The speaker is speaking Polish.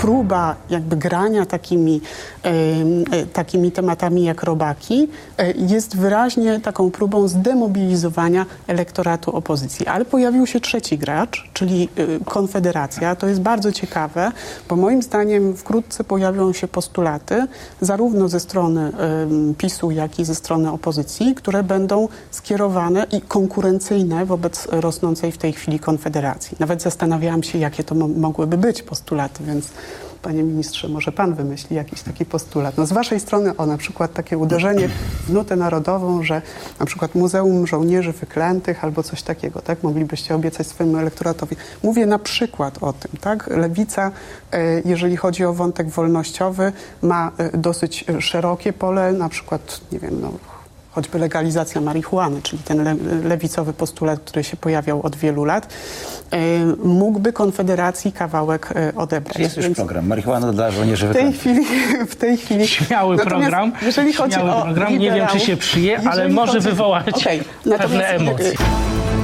próba jakby grania takimi tematami jak robaki jest wyraźnie taką próbą zdemobilizowania elektoratu opozycji. Ale pojawił się trzeci gracz, czyli Konfederacja. To jest bardzo ciekawe, bo moim zdaniem wkrótce pojawią się postulaty zarówno ze strony PiS-u, jak i ze strony opozycji, które będą skierowane i konkurencyjne wobec rosnącej w tej chwili Konfederacji. Nawet zastanawiałam się, jakie to mogłyby być postulaty, więc panie ministrze, może pan wymyśli jakiś taki postulat. No z waszej strony na przykład takie uderzenie w nutę narodową, że na przykład Muzeum Żołnierzy Wyklętych albo coś takiego, tak? Moglibyście obiecać swojemu elektoratowi. Mówię na przykład o tym, tak? Lewica, jeżeli chodzi o wątek wolnościowy, ma dosyć szerokie pole, na przykład, nie wiem, choćby legalizacja marihuany, czyli ten lewicowy postulat, który się pojawiał od wielu lat, mógłby Konfederacji kawałek odebrać. Jest już program. Marihuana dla żołnierzy wyklętych. W tej chwili. Śmiały program. Jeżeli chodzi o program. Nie wiem, czy się przyje, ale może wywołać pewne emocje.